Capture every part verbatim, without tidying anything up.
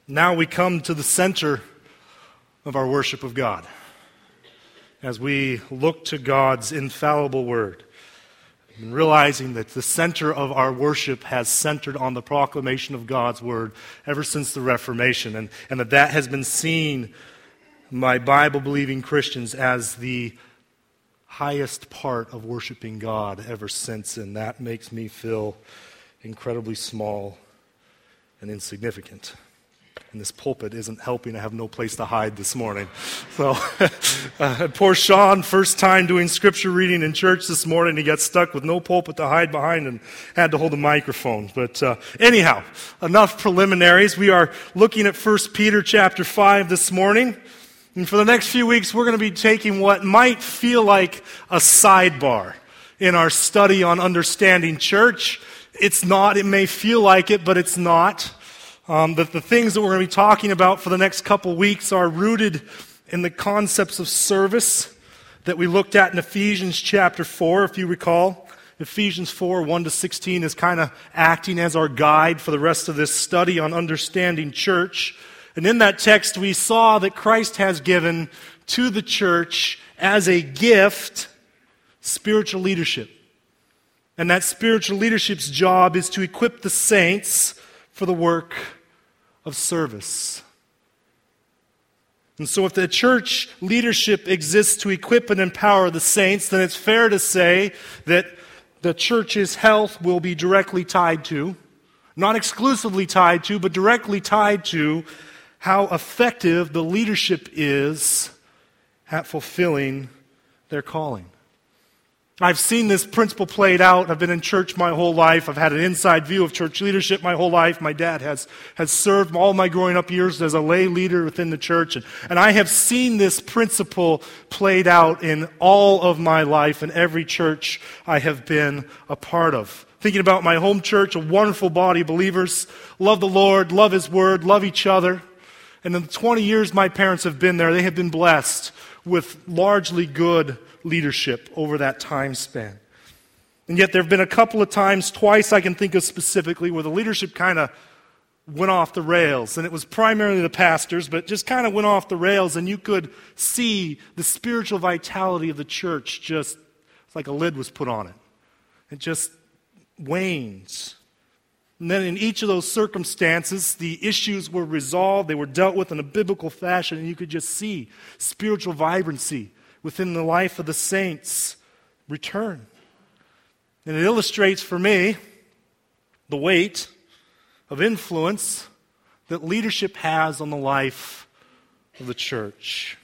Now we come to the center of our worship of God as we look to God's infallible word, and realizing that the center of our worship has centered on the proclamation of God's word ever since the Reformation, and, and that that has been seen by Bible-believing Christians as the highest part of worshiping God ever since, and that makes me feel incredibly small and insignificant. And this pulpit isn't helping. I have no place to hide this morning. So, uh, poor Sean, first time doing scripture reading in church this morning, he got stuck with no pulpit to hide behind and had to hold a microphone. But uh, anyhow, enough preliminaries. We are looking at First Peter chapter five this morning. And for the next few weeks, we're going to be taking what might feel like a sidebar in our study on understanding church. It's not. It may feel like it, but it's not. Um, that the things that we're going to be talking about for the next couple weeks are rooted in the concepts of service that we looked at in Ephesians chapter four, if you recall. Ephesians four, one to sixteen is kind of acting as our guide for the rest of this study on understanding church. And in that text, we saw that Christ has given to the church as a gift spiritual leadership. And that spiritual leadership's job is to equip the saints for the work of service. And so if the church leadership exists to equip and empower the saints, then it's fair to say that the church's health will be directly tied to, not exclusively tied to, but directly tied to how effective the leadership is at fulfilling their calling. I've seen this principle played out. I've been in church my whole life. I've had an inside view of church leadership my whole life. My dad has, has served all my growing up years as a lay leader within the church. And, and I have seen this principle played out in all of my life in every church I have been a part of. Thinking about my home church, a wonderful body of believers, love the Lord, love His Word, love each other. And in the twenty years my parents have been there, they have been blessed with largely good leadership over that time span. And yet there have been a couple of times, twice I can think of specifically, where the leadership kind of went off the rails. And it was primarily the pastors, but just kind of went off the rails, and you could see the spiritual vitality of the church just, it's like a lid was put on it. It just wanes. And then in each of those circumstances, the issues were resolved, they were dealt with in a biblical fashion, and you could just see spiritual vibrancy within the life of the saints return. And it illustrates for me the weight of influence that leadership has on the life of the church.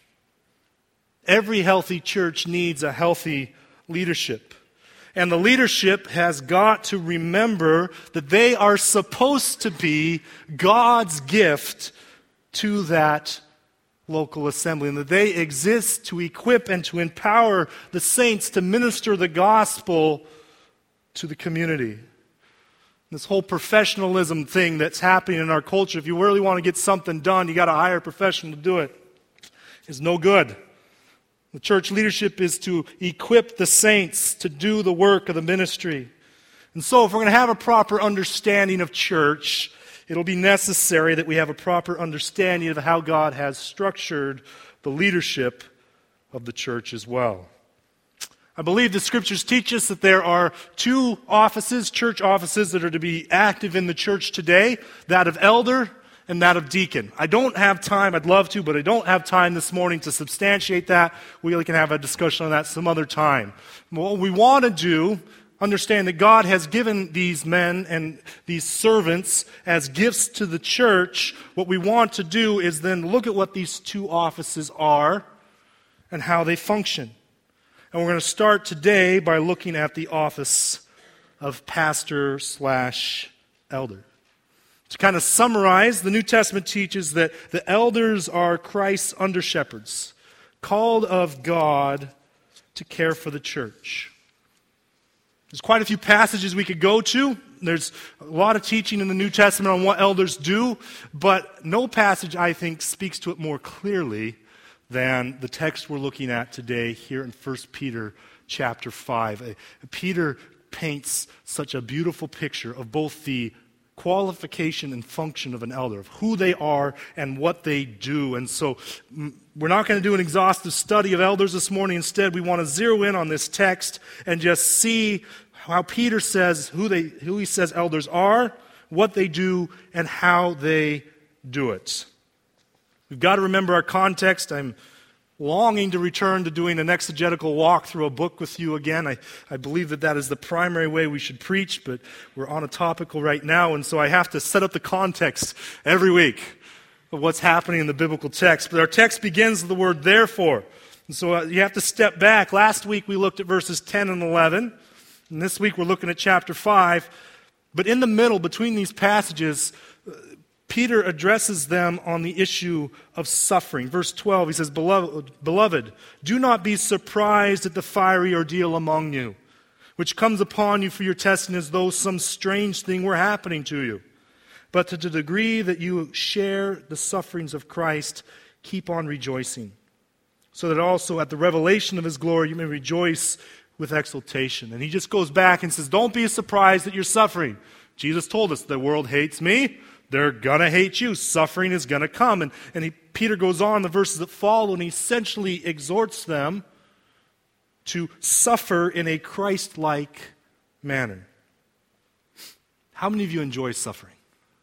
Every healthy church needs a healthy leadership. And the leadership has got to remember that they are supposed to be God's gift to that local assembly, and that they exist to equip and to empower the saints to minister the gospel to the community. This whole professionalism thing that's happening in our culture, if you really want to get something done, you got to hire a professional to do it, is no good. The church leadership is to equip the saints to do the work of the ministry. And so if we're going to have a proper understanding of church, it'll be necessary that we have a proper understanding of how God has structured the leadership of the church as well. I believe the Scriptures teach us that there are two offices, church offices, that are to be active in the church today, that of elder and that of deacon. I don't have time, I'd love to, but I don't have time this morning to substantiate that. We can have a discussion on that some other time. What we want to do, understand that God has given these men and these servants as gifts to the church. What we want to do is then look at what these two offices are and how they function. And we're going to start today by looking at the office of pastor slash elder. To kind of summarize, the New Testament teaches that the elders are Christ's under-shepherds, called of God to care for the church. There's quite a few passages we could go to. There's a lot of teaching in the New Testament on what elders do, but no passage, I think, speaks to it more clearly than the text we're looking at today here in First Peter chapter five. Peter paints such a beautiful picture of both the qualification and function of an elder, of who they are and what they do. And so mm, we're not going to do an exhaustive study of elders this morning. Instead, we want to zero in on this text and just see how Peter says who they who he says elders are, what they do, and how they do it. We've got to remember our context. I'm longing to return to doing an exegetical walk through a book with you again. I, I believe that that is the primary way we should preach, but we're on a topical right now, and so I have to set up the context every week of what's happening in the biblical text. But our text begins with the word therefore. And so uh, you have to step back. Last week we looked at verses ten and eleven, and this week we're looking at chapter five. But in the middle, between these passages, Peter addresses them on the issue of suffering. Verse twelve, he says, Beloved, beloved, do not be surprised at the fiery ordeal among you, which comes upon you for your testing as though some strange thing were happening to you. But to the degree that you share the sufferings of Christ, keep on rejoicing, so that also at the revelation of his glory you may rejoice with exultation. And he just goes back and says, don't be surprised that you're suffering. Jesus told us, the world hates me. They're going to hate you. Suffering is going to come. And, and he, Peter goes on, the verses that follow, and he essentially exhorts them to suffer in a Christ-like manner. How many of you enjoy suffering?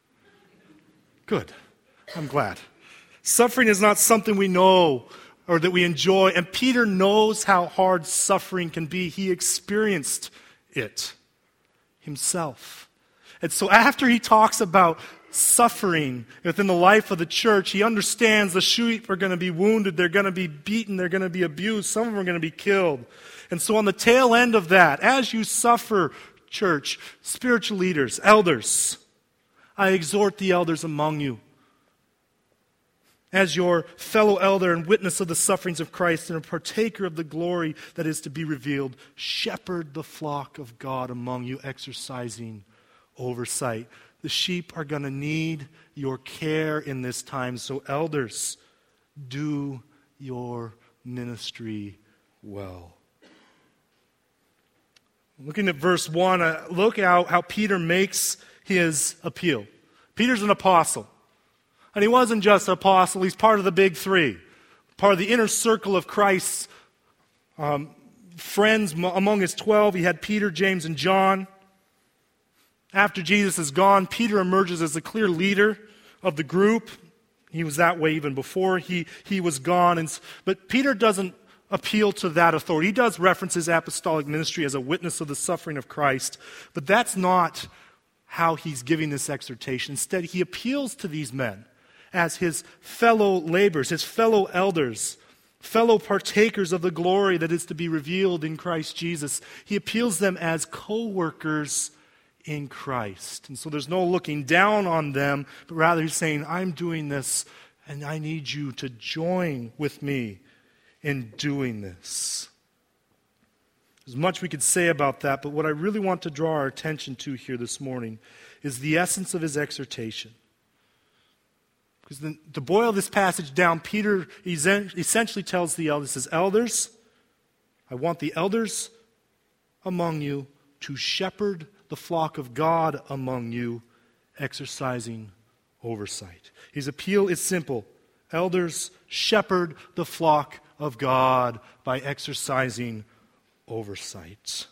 Good. I'm glad. Suffering is not something we know or that we enjoy. And Peter knows how hard suffering can be. He experienced it himself. And so after he talks about suffering within the life of the church, he understands the sheep are going to be wounded, they're going to be beaten, they're going to be abused, some of them are going to be killed. And so on the tail end of that, as you suffer, church, spiritual leaders, elders, I exhort the elders among you, as your fellow elder and witness of the sufferings of Christ and a partaker of the glory that is to be revealed, shepherd the flock of God among you, exercising oversight. The sheep are going to need your care in this time. So elders, do your ministry well. Looking at verse one, uh, look out how Peter makes his appeal. Peter's an apostle. And he wasn't just an apostle, he's part of the big three. Part of the inner circle of Christ's um, friends among his twelve. He had Peter, James, and John. After Jesus is gone, Peter emerges as the clear leader of the group. He was that way even before he, he was gone. And, but Peter doesn't appeal to that authority. He does reference his apostolic ministry as a witness of the suffering of Christ. But that's not how he's giving this exhortation. Instead, he appeals to these men as his fellow laborers, his fellow elders, fellow partakers of the glory that is to be revealed in Christ Jesus. He appeals them as co-workers in Christ. And so there's no looking down on them, but rather he's saying, I'm doing this, and I need you to join with me in doing this. There's much we could say about that, but what I really want to draw our attention to here this morning is the essence of his exhortation. Because then, to boil this passage down, Peter essentially tells the elders, says, elders, I want the elders among you to shepherd the flock of God among you, exercising oversight. His appeal is simple. Elders, shepherd the flock of God by exercising oversight.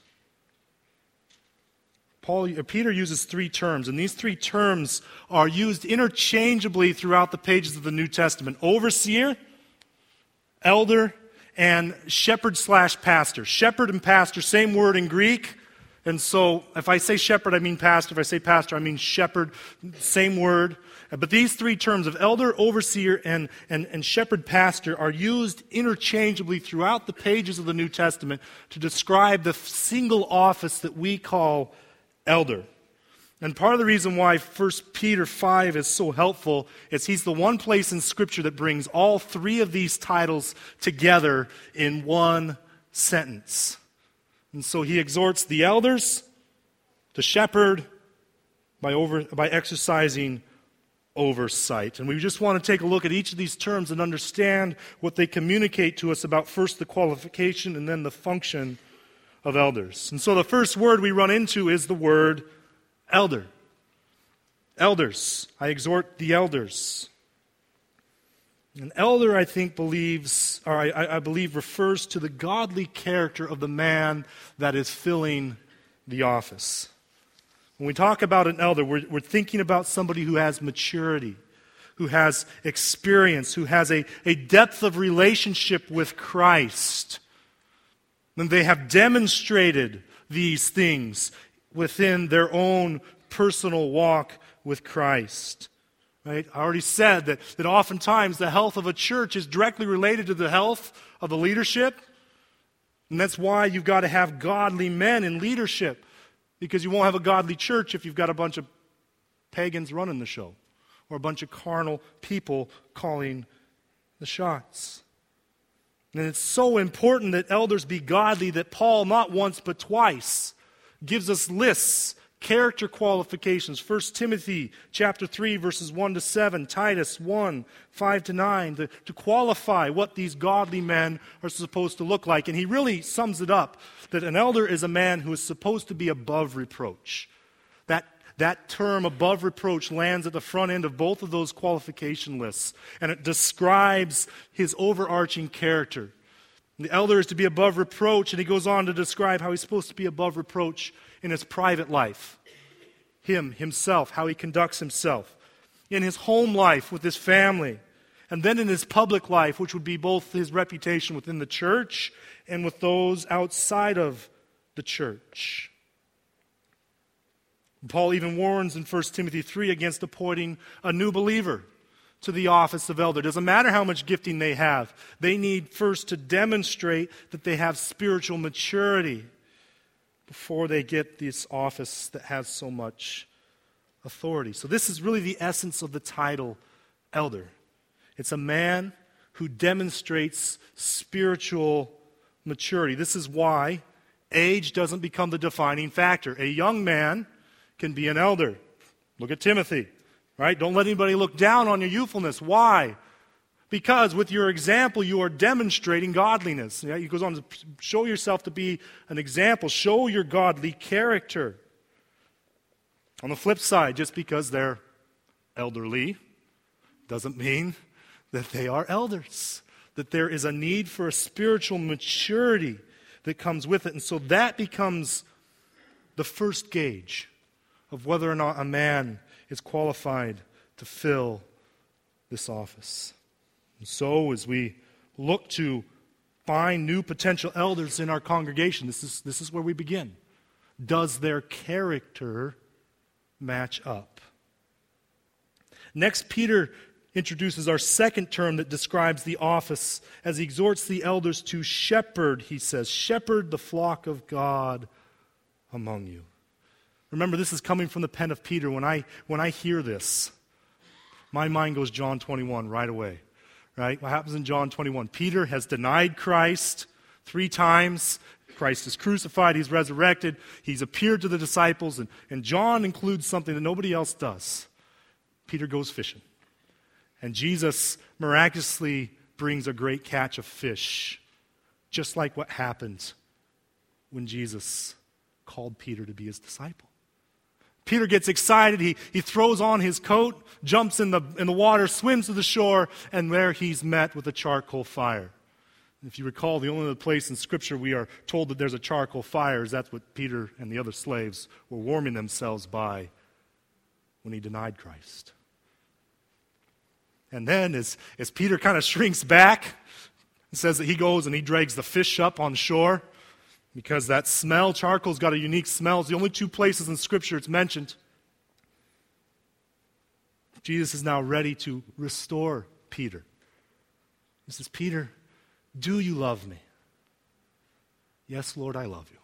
Paul, Peter uses three terms, and these three terms are used interchangeably throughout the pages of the New Testament. Overseer, elder, and shepherd slash pastor. Shepherd and pastor, same word in Greek. And so if I say shepherd, I mean pastor. If I say pastor, I mean shepherd. Same word. But these three terms of elder, overseer, and, and, and shepherd pastor are used interchangeably throughout the pages of the New Testament to describe the single office that we call elder. And part of the reason why First Peter five is so helpful is he's the one place in Scripture that brings all three of these titles together in one sentence. And so he exhorts the elders to shepherd by, over, by exercising oversight. And we just want to take a look at each of these terms and understand what they communicate to us about first the qualification and then the function of elders. And so the first word we run into is the word elder. Elders. I exhort the elders. An elder, I think, believes, or I, I believe refers to the godly character of the man that is filling the office. When we talk about an elder, we're, we're thinking about somebody who has maturity, who has experience, who has a, a depth of relationship with Christ. And they have demonstrated these things within their own personal walk with Christ. Right? I already said that, that oftentimes the health of a church is directly related to the health of the leadership. And that's why you've got to have godly men in leadership. Because you won't have a godly church if you've got a bunch of pagans running the show. Or a bunch of carnal people calling the shots. And it's so important that elders be godly that Paul, not once but twice, gives us lists, character qualifications. First Timothy chapter three, verses one to seven, Titus one, five to nine, to, to qualify what these godly men are supposed to look like. And he really sums it up, that an elder is a man who is supposed to be above reproach. That That term, above reproach, lands at the front end of both of those qualification lists, and it describes his overarching character. The elder is to be above reproach, and he goes on to describe how he's supposed to be above reproach in his private life. Him, himself, how he conducts himself. In his home life with his family. And then in his public life, which would be both his reputation within the church and with those outside of the church. Paul even warns in First Timothy three against appointing a new believer to the office of elder. It doesn't matter how much gifting they have. They need first to demonstrate that they have spiritual maturity before they get this office that has so much authority. So this is really the essence of the title elder. It's a man who demonstrates spiritual maturity. This is why age doesn't become the defining factor. A young man can be an elder. Look at Timothy, right? Don't let anybody look down on your youthfulness. Why? Because with your example, you are demonstrating godliness. He goes on to show yourself to be an example. Show your godly character. On the flip side, just because they're elderly doesn't mean that they are elders. That there is a need for a spiritual maturity that comes with it. And so that becomes the first gauge of whether or not a man is qualified to fill this office. And so as we look to find new potential elders in our congregation, this is, this is where we begin. Does their character match up? Next, Peter introduces our second term that describes the office as he exhorts the elders to shepherd, he says, shepherd the flock of God among you. Remember, this is coming from the pen of Peter. When I when I hear this, my mind goes John twenty-one right away. Right? What happens in John twenty-one? Peter has denied Christ three times. Christ is crucified. He's resurrected. He's appeared to the disciples. And, and John includes something that nobody else does. Peter goes fishing. And Jesus miraculously brings a great catch of fish. Just like what happened when Jesus called Peter to be his disciple. Peter gets excited. He, he throws on his coat, jumps in the, in the water, swims to the shore, and there he's met with a charcoal fire. If you recall, the only other place in Scripture we are told that there's a charcoal fire is that's what Peter and the other slaves were warming themselves by when he denied Christ. And then as, as Peter kind of shrinks back, it says that he goes and he drags the fish up on shore. Because that smell, charcoal's got a unique smell. It's the only two places in Scripture it's mentioned. Jesus is now ready to restore Peter. He says, Peter, do you love me? Yes, Lord, I love you.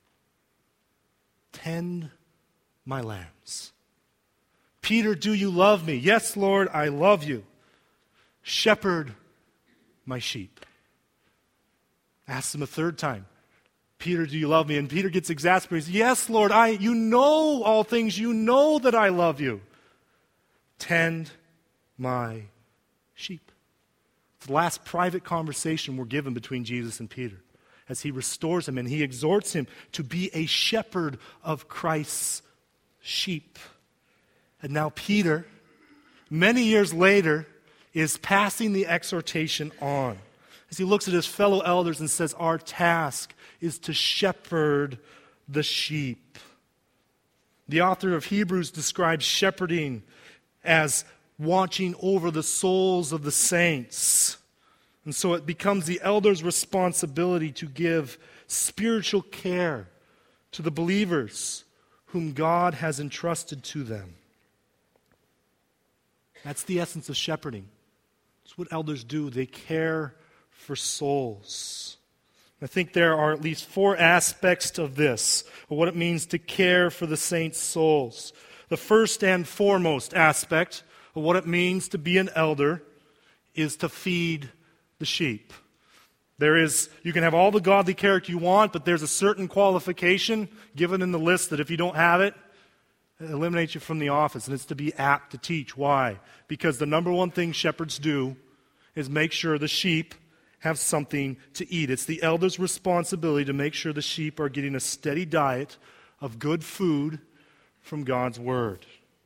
Tend my lambs. Peter, do you love me? Yes, Lord, I love you. Shepherd my sheep. Ask him a third time. Peter, do you love me? And Peter gets exasperated. He says, yes, Lord, I, you know all things. You know that I love you. Tend my sheep. It's the last private conversation we're given between Jesus and Peter as he restores him and he exhorts him to be a shepherd of Christ's sheep. And now Peter, many years later, is passing the exhortation on as he looks at his fellow elders and says, our task is to shepherd the sheep. The author of Hebrews describes shepherding as watching over the souls of the saints. And so it becomes the elder's responsibility to give spiritual care to the believers whom God has entrusted to them. That's the essence of shepherding. It's what elders do. They care for souls. I think there are at least four aspects of this, of what it means to care for the saints' souls. The first and foremost aspect of what it means to be an elder is to feed the sheep. There is, you can have all the godly character you want, but there's a certain qualification given in the list that if you don't have it, it eliminates you from the office, and it's to be apt to teach. Why? Because the number one thing shepherds do is make sure the sheep have something to eat. It's the elder's responsibility to make sure the sheep are getting a steady diet of good food from God's Word.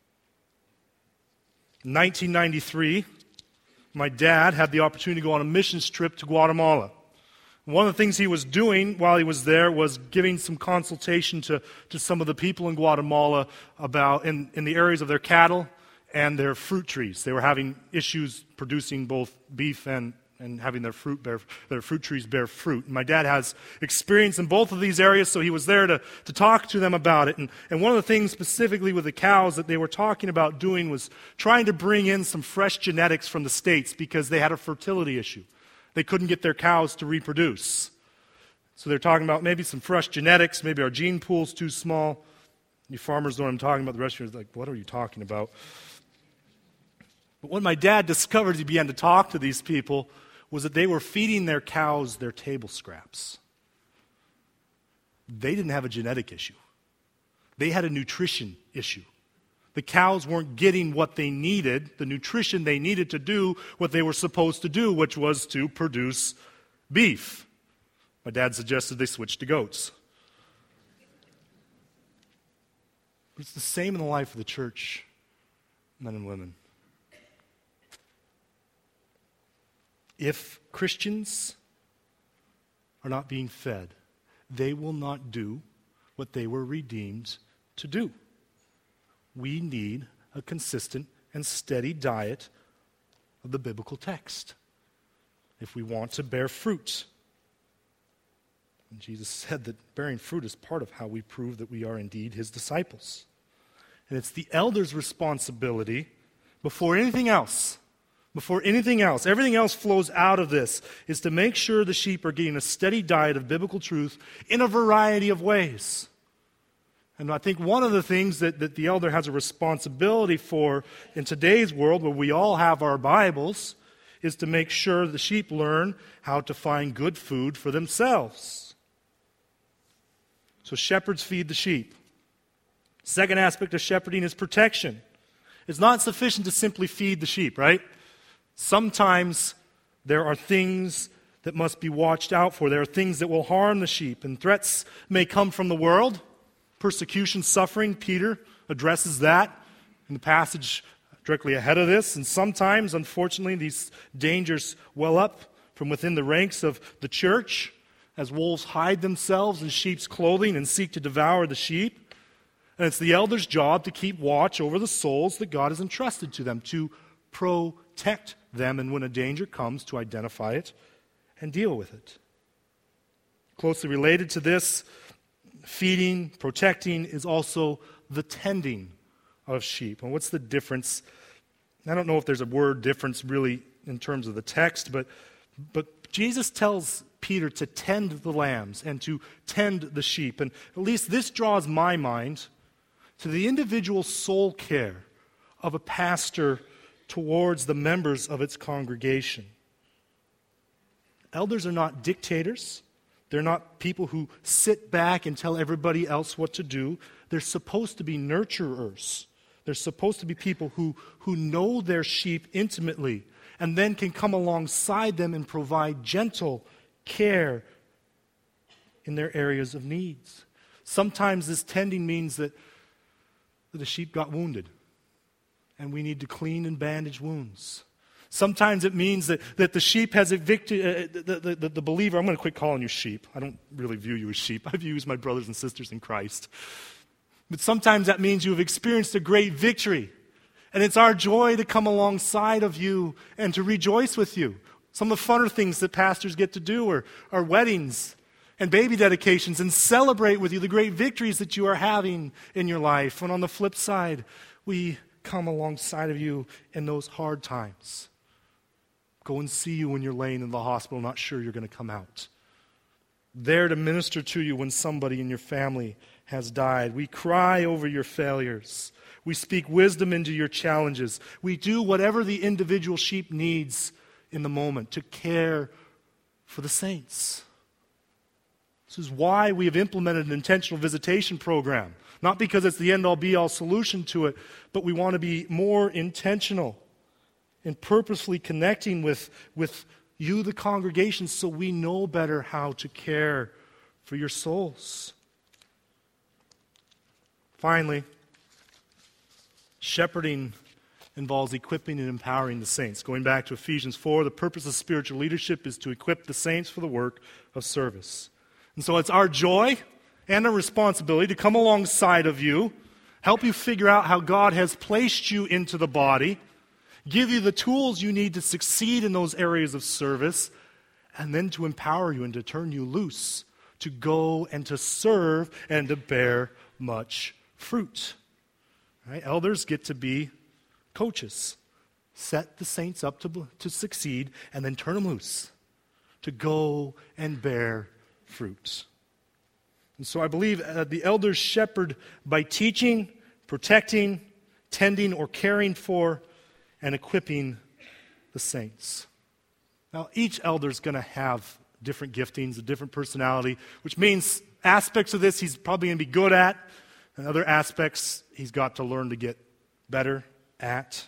In nineteen ninety-three, my dad had the opportunity to go on a missions trip to Guatemala. One of the things he was doing while he was there was giving some consultation to, to some of the people in Guatemala about in, in the areas of their cattle and their fruit trees. They were having issues producing both beef and, and having their fruit bear, their fruit trees bear fruit. And my dad has experience in both of these areas, so he was there to, to talk to them about it. And, and one of the things specifically with the cows that they were talking about doing was trying to bring in some fresh genetics from the States because they had a fertility issue. They couldn't get their cows to reproduce. So they're talking about maybe some fresh genetics, maybe our gene pool's too small. You farmers know what I'm talking about. The rest of you are like, what are you talking about? But when my dad discovered, he began to talk to these people, was that they were feeding their cows their table scraps. They didn't have a genetic issue. They had a nutrition issue. The cows weren't getting what they needed, the nutrition they needed to do what they were supposed to do, which was to produce beef. My dad suggested they switch to goats. But it's the same in the life of the church, men and women. If Christians are not being fed, they will not do what they were redeemed to do. We need a consistent and steady diet of the biblical text if we want to bear fruit. And Jesus said that bearing fruit is part of how we prove that we are indeed his disciples. And it's the elder's responsibility before anything else, before anything else, everything else flows out of this, is to make sure the sheep are getting a steady diet of biblical truth in a variety of ways. And I think one of the things that, that the elder has a responsibility for in today's world, where we all have our Bibles, is to make sure the sheep learn how to find good food for themselves. So shepherds feed the sheep. Second aspect of shepherding is protection. It's not sufficient to simply feed the sheep, right? Sometimes there are things that must be watched out for. There are things that will harm the sheep, and threats may come from the world. Persecution, suffering, Peter addresses that in the passage directly ahead of this. And sometimes, unfortunately, these dangers well up from within the ranks of the church as wolves hide themselves in sheep's clothing and seek to devour the sheep. And it's the elder's job to keep watch over the souls that God has entrusted to them, to protect them, and when a danger comes, to identify it and deal with it. Closely related to this, feeding, protecting, is also the tending of sheep. And what's the difference? I don't know if there's a word difference really in terms of the text, but, but Jesus tells Peter to tend the lambs and to tend the sheep. And at least this draws my mind to the individual soul care of a pastor towards the members of its congregation. Elders are not dictators. They're not people who sit back and tell everybody else what to do. They're supposed to be nurturers. They're supposed to be people who, who know their sheep intimately and then can come alongside them and provide gentle care in their areas of needs. Sometimes this tending means that, that the sheep got wounded. and we need to clean and bandage wounds. Sometimes it means that, that the sheep has evicted, uh, the, the, the, the believer, I'm going to quit calling you sheep. I don't really view you as sheep. I view you as my brothers and sisters in Christ. But sometimes that means you have experienced a great victory. And it's our joy to come alongside of you and to rejoice with you. Some of the funner things that pastors get to do are, are weddings and baby dedications and celebrate with you the great victories that you are having in your life. And on the flip side, we come alongside of you in those hard times. Go and see you when you're laying in the hospital, not sure you're going to come out. There to minister to you when somebody in your family has died. We cry over your failures. We speak wisdom into your challenges. We do whatever the individual sheep needs in the moment to care for the saints. This is why we have implemented an intentional visitation program. Not because it's the end-all be-all solution to it, but we want to be more intentional in purposefully connecting with, with you, the congregation, so we know better how to care for your souls. Finally, shepherding involves equipping and empowering the saints. Going back to Ephesians four, the purpose of spiritual leadership is to equip the saints for the work of service. And so it's our joy and our responsibility to come alongside of you, help you figure out how God has placed you into the body, give you the tools you need to succeed in those areas of service, and then to empower you and to turn you loose, to go and to serve and to bear much fruit. Right? Elders get to be coaches. Set the saints up to, to succeed and then turn them loose, to go and bear fruit. And so I believe uh, the elders shepherd by teaching, protecting, tending or caring for, and equipping the saints. Now, each elder is going to have different giftings, a different personality, which means aspects of this he's probably going to be good at, and other aspects he's got to learn to get better at.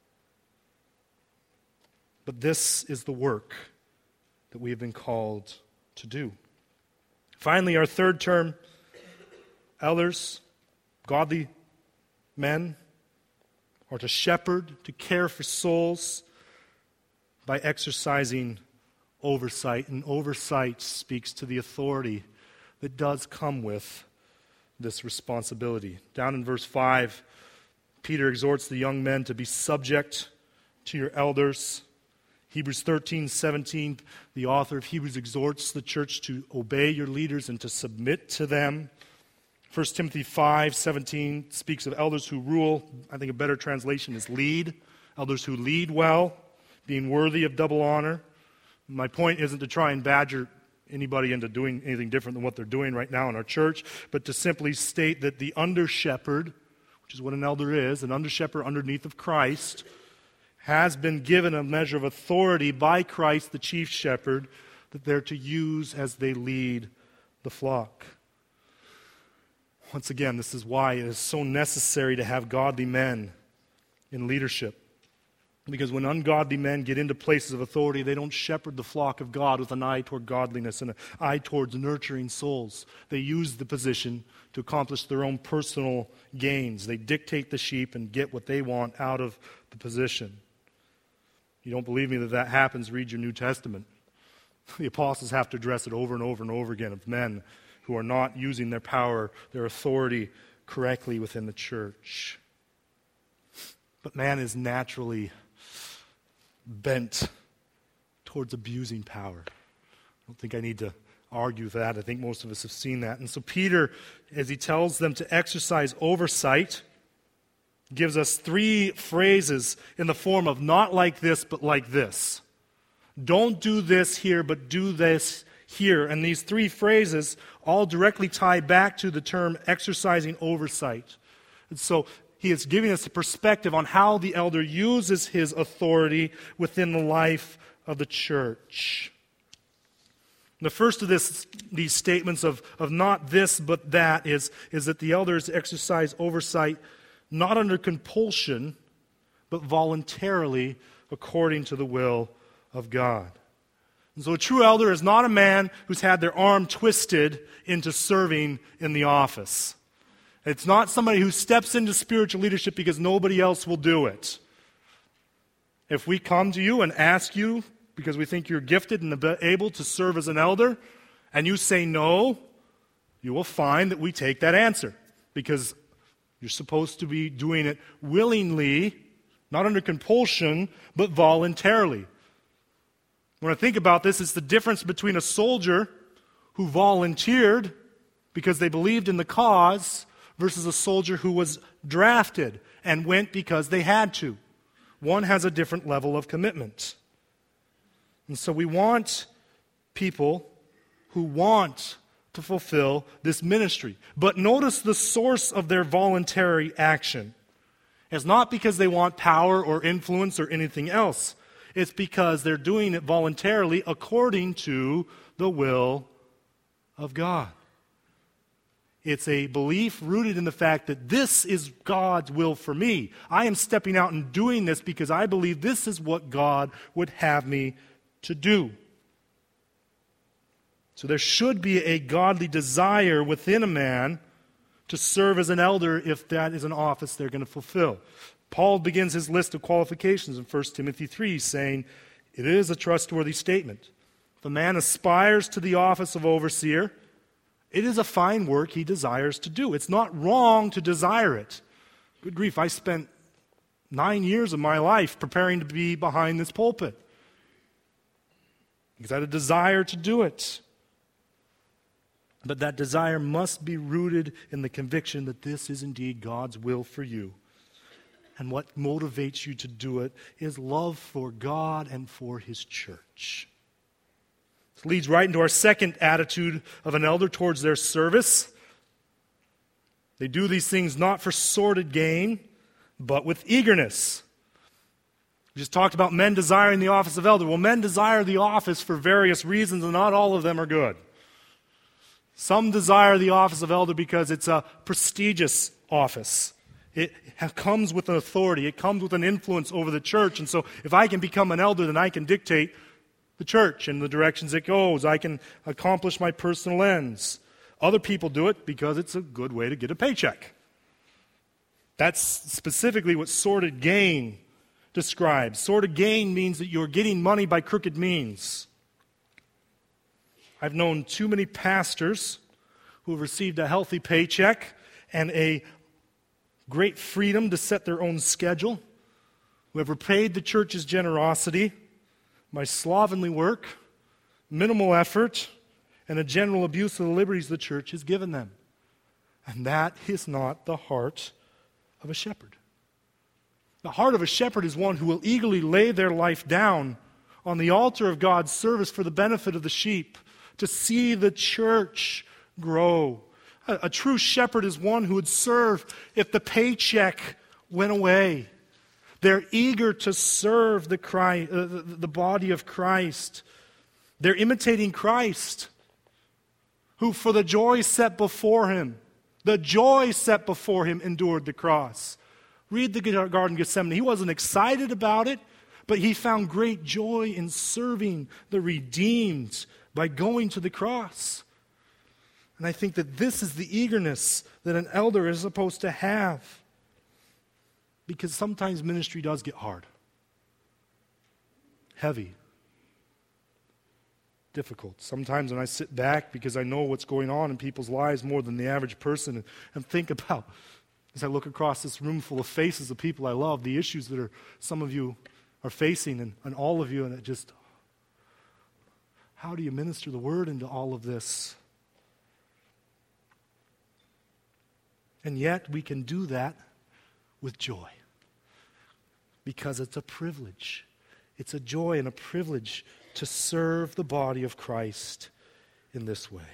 But this is the work that we have been called to do. Finally, our third term, elders, godly men, are to shepherd, to care for souls by exercising oversight. And oversight speaks to the authority that does come with this responsibility. Down in verse five, Peter exhorts the young men to be subject to your elders. Hebrews thirteen seventeen, the author of Hebrews exhorts the church to obey your leaders and to submit to them. First Timothy five seventeen speaks of elders who rule. I think a better translation is lead. Elders who lead well, being worthy of double honor. My point isn't to try and badger anybody into doing anything different than what they're doing right now in our church, but to simply state that the under-shepherd, which is what an elder is, an under-shepherd underneath of Christ, has been given a measure of authority by Christ, the chief shepherd, that they're to use as they lead the flock. Once again, this is why it is so necessary to have godly men in leadership. Because when ungodly men get into places of authority, they don't shepherd the flock of God with an eye toward godliness and an eye towards nurturing souls. They use the position to accomplish their own personal gains. They dictate the sheep and get what they want out of the position. You don't believe me that that happens, read your New Testament. The apostles have to address it over and over and over again of men who are not using their power, their authority correctly within the church. But man is naturally bent towards abusing power. I don't think I need to argue that. I think most of us have seen that. And so Peter, as he tells them to exercise oversight, gives us three phrases in the form of not like this, but like this. Don't do this here, but do this here. And these three phrases all directly tie back to the term exercising oversight. And so he is giving us a perspective on how the elder uses his authority within the life of the church. The first of this, these statements of, of not this but that is, is that the elders exercise oversight not under compulsion, but voluntarily according to the will of God. And so a true elder is not a man who's had their arm twisted into serving in the office. It's not somebody who steps into spiritual leadership because nobody else will do it. If we come to you and ask you, because we think you're gifted and able to serve as an elder, and you say no, you will find that we take that answer. Because you're supposed to be doing it willingly, not under compulsion, but voluntarily. When I think about this, it's the difference between a soldier who volunteered because they believed in the cause versus a soldier who was drafted and went because they had to. One has a different level of commitment. And so we want people who want to fulfill this ministry. But notice the source of their voluntary action. It's not because they want power or influence or anything else. It's because they're doing it voluntarily according to the will of God. It's a belief rooted in the fact that this is God's will for me. I am stepping out and doing this because I believe this is what God would have me to do. So there should be a godly desire within a man to serve as an elder if that is an office they're going to fulfill. Paul begins his list of qualifications in First Timothy three, saying, it is a trustworthy statement. If a man aspires to the office of overseer, it is a fine work he desires to do. It's not wrong to desire it. Good grief, I spent nine years of my life preparing to be behind this pulpit because I had a desire to do it. But that desire must be rooted in the conviction that this is indeed God's will for you. And what motivates you to do it is love for God and for His church. This leads right into our second attitude of an elder towards their service. They do these things not for sordid gain, but with eagerness. We just talked about men desiring the office of elder. Well, men desire the office for various reasons, and not all of them are good. Some desire the office of elder because it's a prestigious office. It comes with an authority. It comes with an influence over the church. And so if I can become an elder, then I can dictate the church and the directions it goes. I can accomplish my personal ends. Other people do it because it's a good way to get a paycheck. That's specifically what sordid gain describes. Sordid gain means that you're getting money by crooked means. I've known too many pastors who have received a healthy paycheck and a great freedom to set their own schedule, who have repaid the church's generosity by slovenly work, minimal effort, and a general abuse of the liberties the church has given them. And that is not the heart of a shepherd. The heart of a shepherd is one who will eagerly lay their life down on the altar of God's service for the benefit of the sheep, to see the church grow. A, a true shepherd is one who would serve if the paycheck went away. They're eager to serve the, Christ, uh, the, the body of Christ. They're imitating Christ, who for the joy set before him, the joy set before him endured the cross. Read the Garden of Gethsemane. He wasn't excited about it, but he found great joy in serving the redeemed by going to the cross. And I think that this is the eagerness that an elder is supposed to have. Because sometimes ministry does get hard, heavy, difficult. Sometimes when I sit back because I know what's going on in people's lives more than the average person, and, and think about, as I look across this room full of faces of people I love, the issues that are some of you are facing, and, and all of you, and it just, how do you minister the word into all of this? And yet we can do that with joy. Because it's a privilege. It's a joy and a privilege to serve the body of Christ in this way.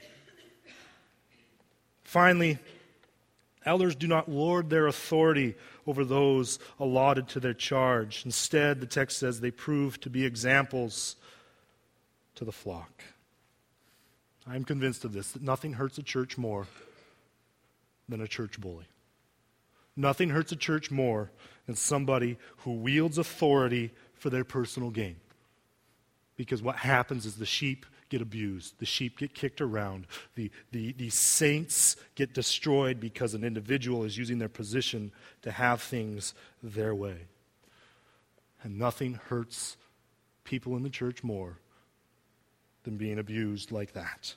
Finally, elders do not lord their authority over those allotted to their charge. Instead, the text says they prove to be examples to the flock. I am convinced of this, that nothing hurts a church more than a church bully. Nothing hurts a church more than somebody who wields authority for their personal gain. Because what happens is the sheep get abused. The sheep get kicked around. The, the, the saints get destroyed because an individual is using their position to have things their way. And nothing hurts people in the church more than being abused like that.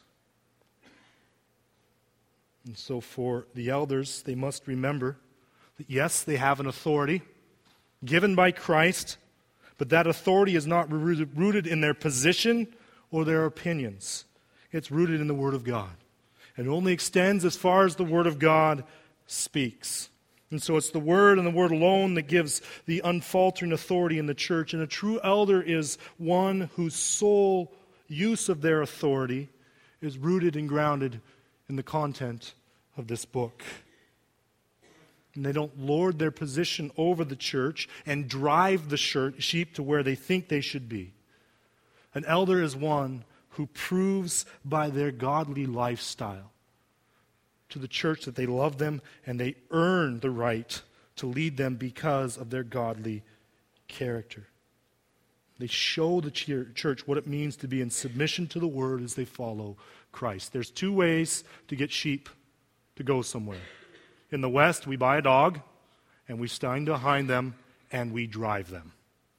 And so for the elders, they must remember that yes, they have an authority given by Christ, but that authority is not rooted in their position or their opinions. It's rooted in the Word of God. And it only extends as far as the Word of God speaks. And so it's the Word and the Word alone that gives the unfaltering authority in the church. And a true elder is one whose sole use of their authority is rooted and grounded in the content of this book. And they don't lord their position over the church and drive the sheep to where they think they should be. An elder is one who proves by their godly lifestyle to the church that they love them and they earn the right to lead them because of their godly character. They show the church what it means to be in submission to the Word as they follow Christ. There's two ways to get sheep to go somewhere. In the West, we buy a dog, and we stand behind them, and we drive them.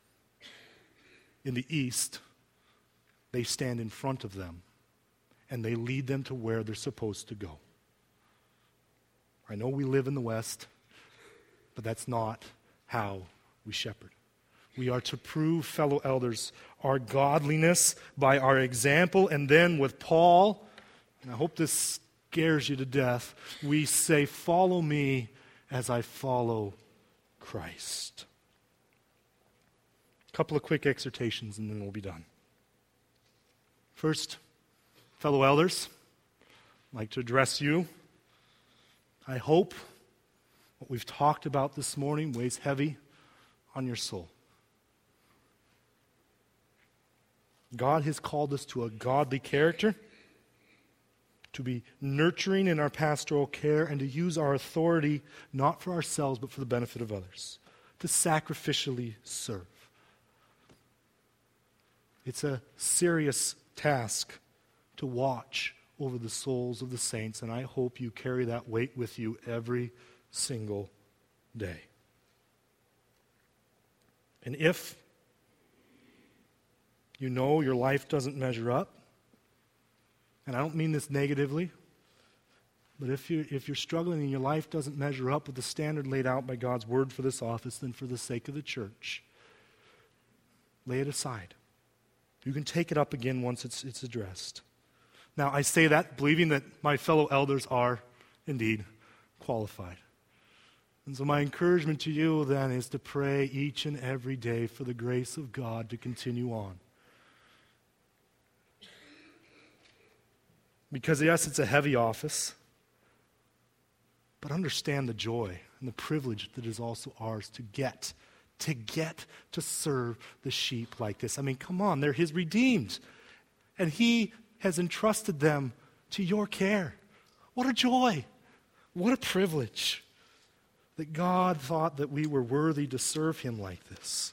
In the East, they stand in front of them, and they lead them to where they're supposed to go. I know we live in the West, but that's not how we shepherd. We are to prove, fellow elders, our godliness by our example, and then with Paul, and I hope this scares you to death, we say, follow me as I follow Christ. A couple of quick exhortations and then we'll be done. First, fellow elders, I'd like to address you. I hope what we've talked about this morning weighs heavy on your soul. God has called us to a godly character, to be nurturing in our pastoral care, and to use our authority not for ourselves but for the benefit of others, to sacrificially serve. It's a serious task to watch over the souls of the saints, and I hope you carry that weight with you every single day. And if you know your life doesn't measure up, and I don't mean this negatively, but if you're, if you're struggling and your life doesn't measure up with the standard laid out by God's Word for this office, then for the sake of the church, lay it aside. You can take it up again once it's, it's addressed. Now, I say that believing that my fellow elders are indeed qualified. And so my encouragement to you then is to pray each and every day for the grace of God to continue on. Because yes, it's a heavy office, but understand the joy and the privilege that is also ours to get, to get to serve the sheep like this. I mean, come on, they're His redeemed. And He has entrusted them to your care. What a joy. What a privilege that God thought that we were worthy to serve Him like this.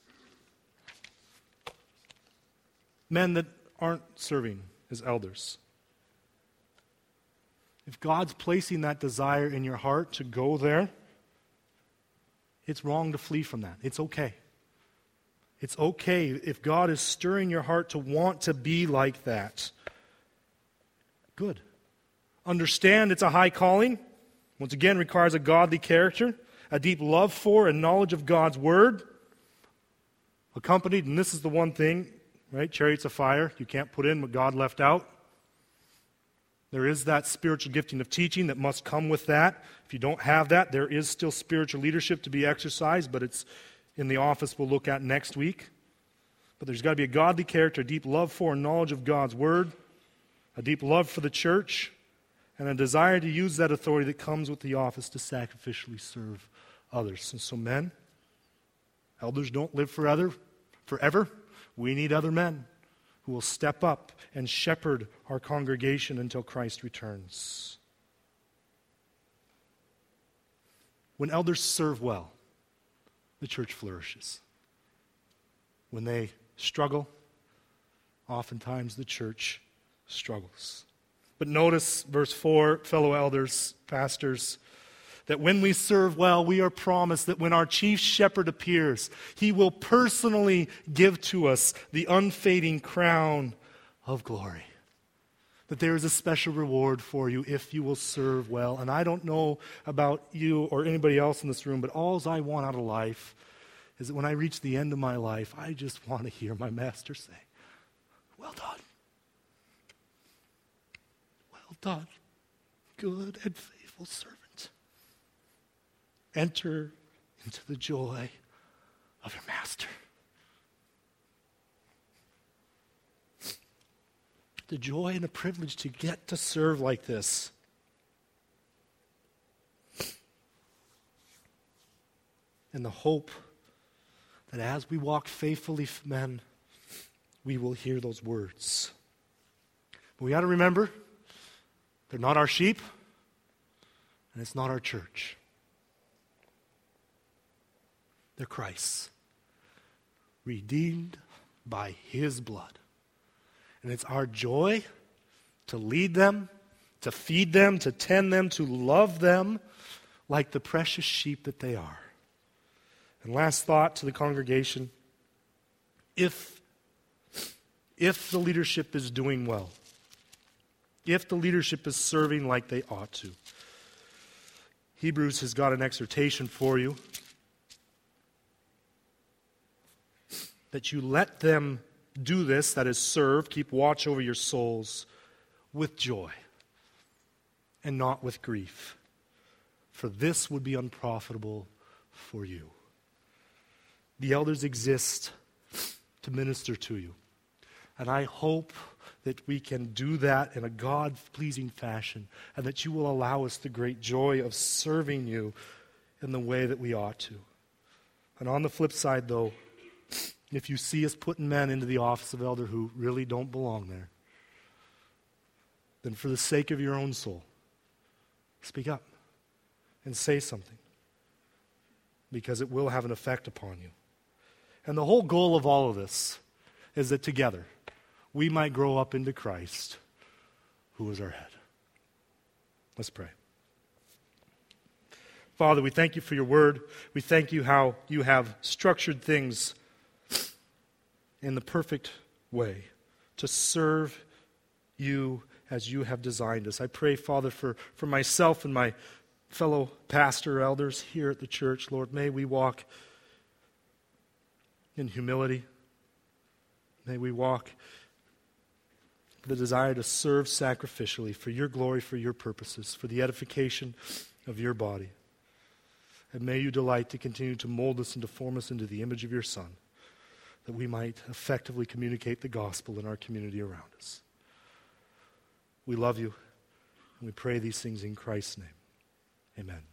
Men that aren't serving as elders, if God's placing that desire in your heart to go there, it's wrong to flee from that. It's okay. It's okay if God is stirring your heart to want to be like that. Good. Understand it's a high calling. Once again, requires a godly character, a deep love for and knowledge of God's Word, accompanied, and this is the one thing, right? Chariots of fire. You can't put in what God left out. There is that spiritual gifting of teaching that must come with that. If you don't have that, there is still spiritual leadership to be exercised, but it's in the office we'll look at next week. But there's got to be a godly character, a deep love for and knowledge of God's Word, a deep love for the church, and a desire to use that authority that comes with the office to sacrificially serve others. And so men, elders don't live forever. Forever. We need other men who will step up and shepherd our congregation until Christ returns. When elders serve well, the church flourishes. When they struggle, oftentimes the church struggles. But notice verse four, fellow elders, pastors, that when we serve well, we are promised that when our chief shepherd appears, he will personally give to us the unfading crown of glory. That there is a special reward for you if you will serve well. And I don't know about you or anybody else in this room, but all I want out of life is that when I reach the end of my life, I just want to hear my master say, well done. Well done, good and faithful servant. Enter into the joy of your master. The joy and the privilege to get to serve like this. And the hope that as we walk faithfully, men, we will hear those words. But we got to remember, they're not our sheep, and it's not our church. They're Christ's, redeemed by his blood. And it's our joy to lead them, to feed them, to tend them, to love them like the precious sheep that they are. And last thought to the congregation, if, if the leadership is doing well, if the leadership is serving like they ought to, Hebrews has got an exhortation for you that you let them do this, that is serve, keep watch over your souls with joy and not with grief, for this would be unprofitable for you. The elders exist to minister to you, and I hope that we can do that in a God-pleasing fashion, and that you will allow us the great joy of serving you in the way that we ought to. And on the flip side, though, if you see us putting men into the office of elder who really don't belong there, then for the sake of your own soul, speak up and say something, because it will have an effect upon you. And the whole goal of all of this is that together we might grow up into Christ, who is our head. Let's pray. Father, we thank you for your word. We thank you how you have structured things in the perfect way to serve you as you have designed us. I pray, Father, for, for myself and my fellow pastor elders here at the church. Lord, may we walk in humility. May we walk with the desire to serve sacrificially for your glory, for your purposes, for the edification of your body. And may you delight to continue to mold us and to form us into the image of your Son, that we might effectively communicate the gospel in our community around us. We love you, and we pray these things in Christ's name. Amen.